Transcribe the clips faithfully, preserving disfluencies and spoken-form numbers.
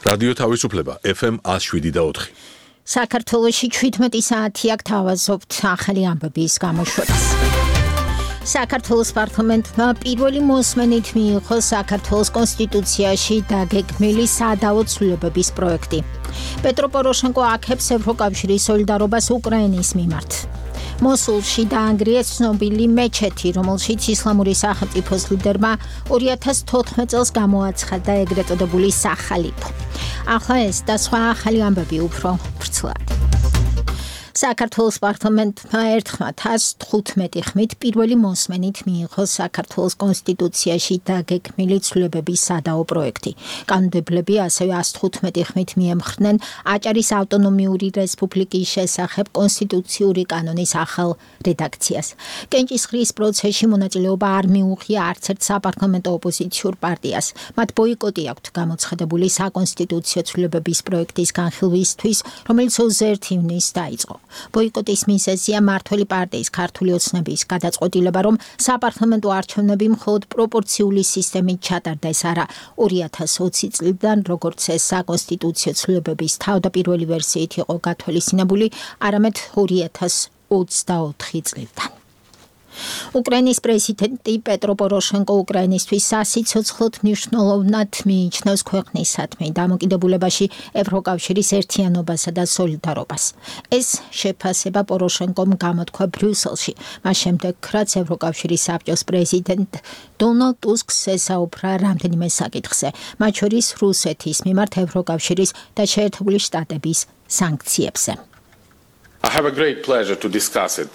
რადიო თავისუფლება ეფ ემ one oh seven და four. საქართველოში seventeen საათი აქ თავაზობთ ახალი ამბების გამოშვებას. საქართველოს პარლამენტმა პირველი მოსმენით მიიღო საქართველოს კონსტიტუციაში დაგეგმილი სადავო ცვლილებების პროექტი. პეტრო პოროშენკო აქებს ევროკავშირის სოლიდარობას უკრაინის მიმართ. მოსულში დაანგრიეს ცნობილი მეჩეთი, რომელშიც ისლამური სახელმწიფოს ლიდერმა two thousand fourteen წელს გამოაცხადა ეგრეთ წოდებული სახალიფო. ახლა ეს და სხვა ახალი ამბები უფრო ვრცლად. საქართველოს პარლამენტმა ერთხმად one thousand fifteen ხმით პირველი მოსმენით მიიღო საქართველოს კონსტიტუციაში დაგეგმილი ცვლილებების სადავო პროექტი. კანონმდებლები ასევე one thousand fifteen ხმით მიემხრნენ აჭარის ავტონომიური რესპუბლიკის შესახებ კონსტიტუციური კანონის ახალ რედაქციას. კენჭისყრის პროცესში მონაწილეობა არ მიუღია არც ერთ საპარლამენტო ოპოზიციურ პარტიას. მათ ბოიკოტი აქვთ გამოცხადებული საკონსტიტუციო ცვლილებების პროექტის განხილვისთვის, რომელიც twenty-one ივნისს დაიწყო. ბოიკოტის მიზეზია მმართველი პარტიის ქართული ოცნების გადაწყვეტილება, რომ საპარლამენტო არჩევნები მხოლოდ პროპორციული სისტემით ჩატარდეს, არა two thousand twenty წლიდან, როგორც ეს საკონსტიტუციო ცვლილებების თავდაპირველი ვერსიით იყო გათვალისწინებული, არამედ two thousand twenty-four წლიდან. უკრაინის პრეზიდენტი პეტრო პოროშენკო უკრაინისთვის სასიცოცხლოდ მნიშვნელოვნად მიიჩნევს ქვეყნისადმი დამოკიდებულებაში ევროკავშირის ერთიანობასა და სოლიდარობას. ეს შეფასება პოროშენკომ გამოთქვა ბრიუსელში, მას შემდეგ, რაც ევროკავშირის საბჭოს პრეზიდენტ დონალდ ტუსკს ესაუბრა რამდენიმე საკითხზე, მათ შორის რუსეთის მიმართ ევროკავშირის და შეერთებული შტატების სანქციებზე. I have a great pleasure to discuss it.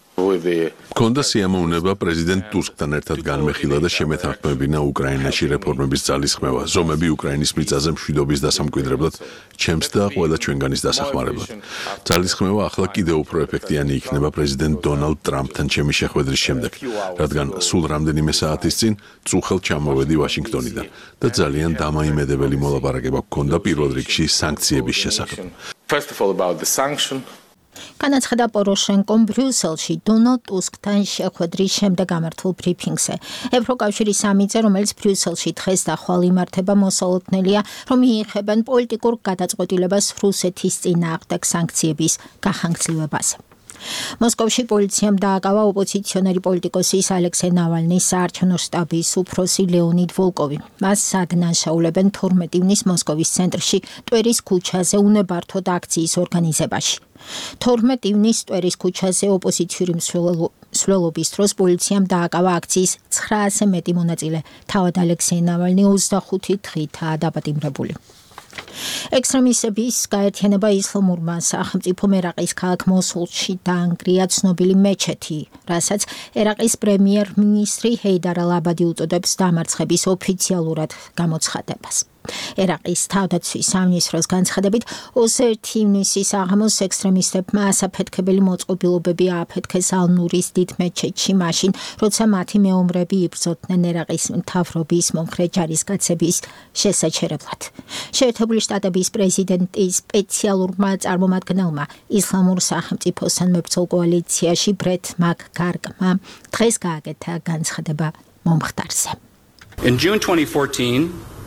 Კონდა სიამოვნება პრეზიდენტ ტუსკთან ერთად განმეხილა და შემეთანხმებინა უკრაინაში რეფორმების ძალისხმევა, ზომები უკრაინის მიწაზე მშვიდობის დასამკვიდრებლად, ჩემს და ყველა ჩვენგანის დასახმარებლად. ძალისხმევა ახლა კიდევ უფრო ეფექტიანი იქნება პრეზიდენტ დონალდ ტრამპთან ჩემი შეხვედრის შემდეგ, რადგან სულ რამდენიმე საათის წინ წუხელთ ჩამოვედი ვაშინგტონიდან და ძალიან დამაიმედებელი მოლაპარაკება გქონდა პირველ რიგში სანქციების შესახებ. First of all about the sanction. განაცხადა პოროშენკომ ბრიუსელში დონალდ ტუსკთან შეხვედრის შემდეგ გამართულ ბრიფინგზე. ევროკავშირის სამიტზე, რომელიც ბრიუსელში დღეს და ხვალ იმართება, მოსალოდნელია, რომ მიიღებენ პოლიტიკურ გადაწყვეტილებას რუსეთის წინააღმდეგ სანქციების გახანგრძლივებაზე. მოსკოვში პოლიციამ დააკავა ოპოზიციონერი პოლიტიკოსის ალექსეი ნავალნის საარჩევნო შტაბის უფროსი ლეონიდ ვოლკოვი. მას ადანაშაულებენ თორმეტი ივნის მოსკოვის ცენტრში ტვერის ქუჩაზე უნებართვოდ აქციის ორგანიზებაში. თორმეტი ივნის ტვერის ქუჩაზე ოპოზიციური მსვლელობის დროს პოლიციამ დააკავა აქციის nine hundred მეტი მონაწილე. თავად ალექსეი ნავალნი twenty-five დღითაა დაპატიმრებული. ექსტრემისტების გაერთიანება ისლამურმა სახელმწიფომ ერაყის ქალაქ მოსულში დაანგრია ცნობილი მეჩეთი, რასაც ერაყის პრემიერ-მინისტრი ჰეიდარ ალ-აბადი უწოდებს დამარცხების ოფიციალურად გამოცხადებას. ერაყის თავდაცვის სამინისტროს განცხადებით, twenty-one ივნისის აღამოს ექსტრემისტებმა ასაფეთქებელი მოწყობილობები ააფეთქეს ალ-ნურის დიდ მეჩეთში მაშინ, როცა მათი მეომრები იბრძოდნენ ერაყის მთავრობის მომხრე ჯარისკაცების შესაჩერებლად. შეერთებული შტატების პრეზიდენტის სპეციალურმა წარმომადგენელმა ისლამურ სახელმწიფოსთან მებრძოლ კოალიციაში ბრეთ მაკგარგმა დღეს გააკეთა განცხადება მომხდარზე. In June twenty fourteen,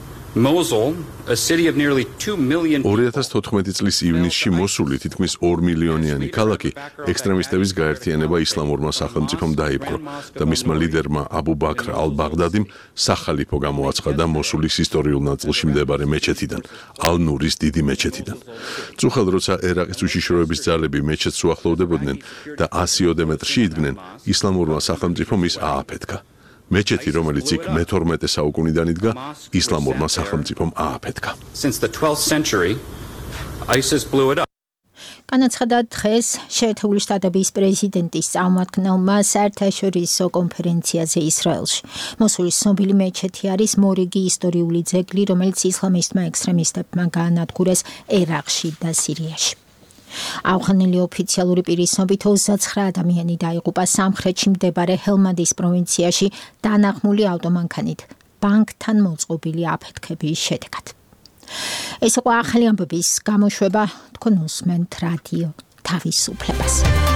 Mosul, a city of nearly two million two thousand fourteen წლის ივნისში მოსული თითქმის two მილიონიანი ქალაქი ექსტრემისტების გაერთიანება ისლამურმა სახელმწიფომ დაიპყრო და მისმა ლიდერმა აბუ ბაქრ ალ-ბაღდადიმ სახალიფო გამოაცხადა მოსულის ისტორიულ ნაწილში მდებარე მეჩეთიდან, ალ-ნურის დიდი მეჩეთიდან. წუხელ როცა ერაყის უშიშროების ძალები მეჩეთს უახლოვდებოდნენ და one hundred მეტრში იდგნენ, ისლამურმა სახელმწიფომ ის ააფეთქა. მეჩეთი, რომელიც იქ მე-თორმეტე საუკუნიდან იდგა, ისლამურმა სახელმწიფომ ააფეთქა. Since the twelfth century, ISIS blew it up. განაცხადა დღეს შეერთებული შტატების პრეზიდენტის წარმომადგენელმა საერთაშორისო კონფერენციაზე ისრაელში. მოსულის ცნობილი მეჩეთი არის მორიგი ისტორიული ძეგლი, რომელიც ისლამისტმა ექსტრემისტებმა გაანადგურეს ერაყში და სირიაში. ავღანელი ოფიციალური პირის ცნობით twenty-nine ადამიანი დაიღუპა სამხრეთში მდებარე ჰელმანდის პროვინციაში დანაღმული ავტომანქანით ბანკთან მოწყობილი აფეთქების შედეგად. ეს იყო ახალი ამბების გამოშვება, თქვენ უსმენთ რადიო თავისუფლებას.